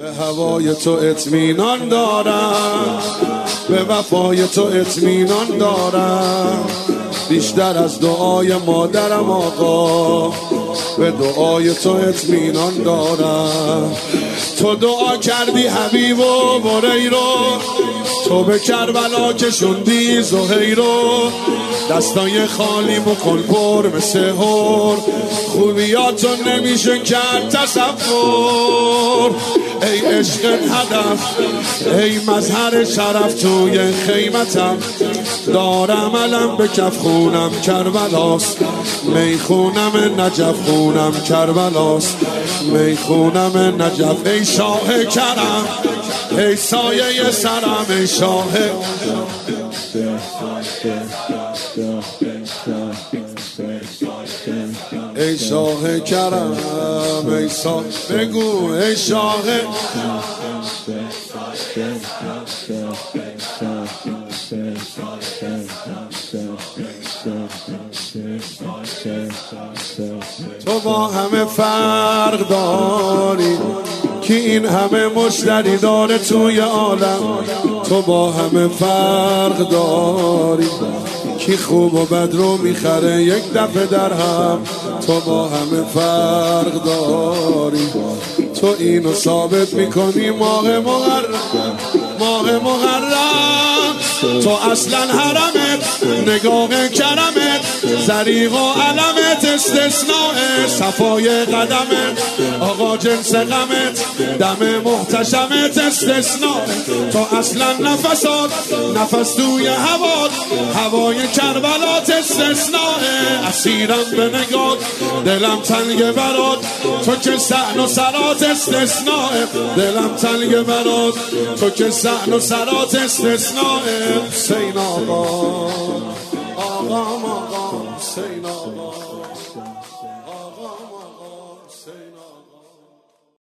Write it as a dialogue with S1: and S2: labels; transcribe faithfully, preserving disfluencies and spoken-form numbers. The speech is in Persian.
S1: به هوای تو اطمینان دارم، به وفای تو اطمینان دارم، بیشتر از دعای مادرم آقا، به دعای تو اطمینان دارم. تو دعا کردی حبیب و بریرو، تو به کربلا کشوندی زهیرو، دستای خالی بکن پر مثل هور، خوبیاتو نمیشه کرد تصور. ای عشق هدف، ای مظهر شرف، توی خیمتم دارم علم به کف خونم کربلاست، میخونم نجف خونم کربلاست، میخونم نجف. ای شاه کرم، ای سایه سرم، ای شاه، ای شاه کرم، ای شاه، بگو ای شاه. تو با همه فرق داری که این همه مشتری داره توی عالم، تو با همه فرق داری کی خوب و بد رو میخره یک دفعه در هم، تو با همه فرق داری، تو اینو ثابت میکنی ماه محرم، ماه محرم. تو اصلا حرمت، نگاه کرمت، زریق و علمت، استثناء صفای قدمت، آقا جنس غمت، دم محتشمت، استثناء. تو اصلا نفسات، نفس توی هوات، هوای کربلات، استثناء. اسیرم به نگات، دلم تنگ برات، تو که صحن و سرات، استثناء. دلم تنگ برات، تو که صحن و سرات، استثناء. حسین آقا